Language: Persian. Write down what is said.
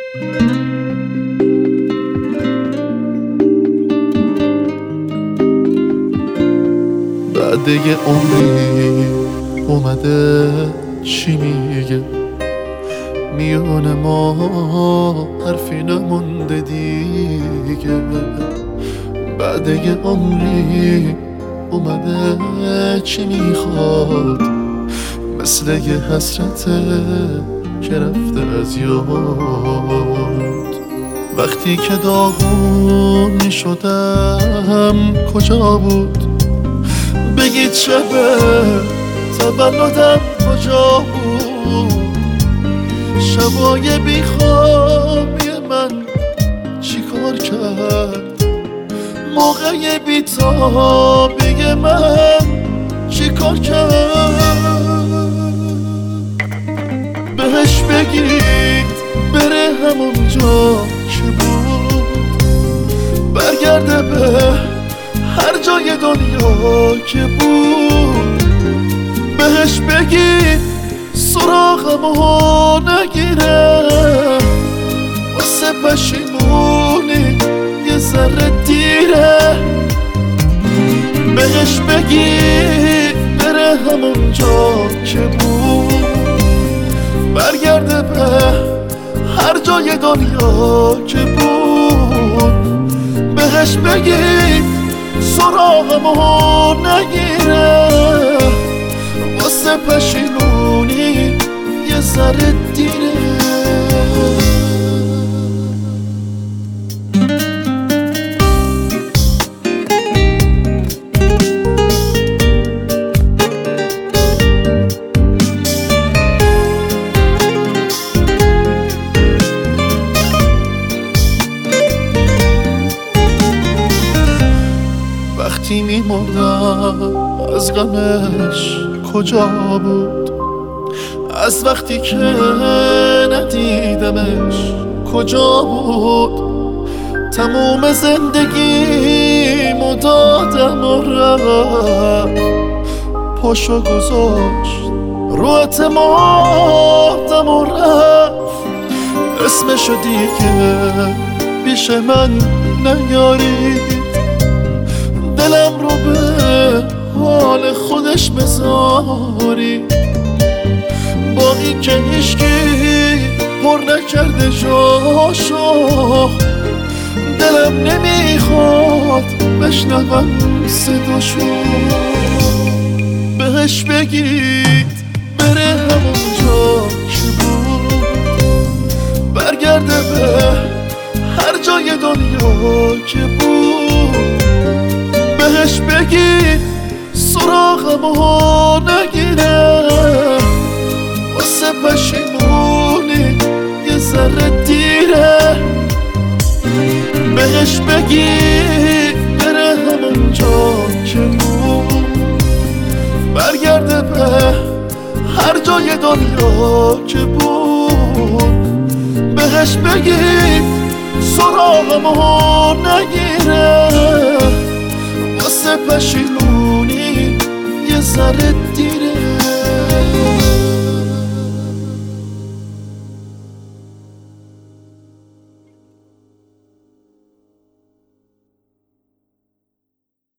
بعد یه عمری اومده چی میگه، میونه ما حرفی نمونده دیگه. بعد یه عمری اومده چی میخواد، مثل یه حسرته که رفته از یاد. وقتی که داغون میشدم کجا بود، بگید شب تولدم کجا بود، شبای بیخوابی من چی کار کرد، موقع بیتابی من چی کار کرد. بهش بگید بره همون جا که بود، برگرده به هر جای دنیا که بود. بهش بگید سراغمو نگیره، واسه پشیمونی یه ذره دیره. بهش بگید بره همون جا که بود، برگرده به هر جای دنیا که بود. بهش بگید سراغمو نگیره، واسه پشیمونی یه ذره دیره. وقتی میمردم از غمش کجا بود، از وقتی که ندیدمش کجا بود. تموم زندگیمو دادم و رفت، پاشو گذاشت رو اعتمادم و رفت. اسمشو دیگه پیش من نیارید، دلم رو به حال خودش بذاری. با این که هیچکی پر نکرده جاشو، دلم نمیخواد بشنوم صداشو. بهش بگید بره همون جا که بود، برگرده به هر جای دنیا که بود. بهش بگید سراغمو نگیره، واسه پشیمونی یه ذره دیره. بهش بگید بره همون جا که بود، برگرده به هر جای دنیا که بود. بهش بگید سراغمو نگیره، واسه پشیمونی یه ذره دیره.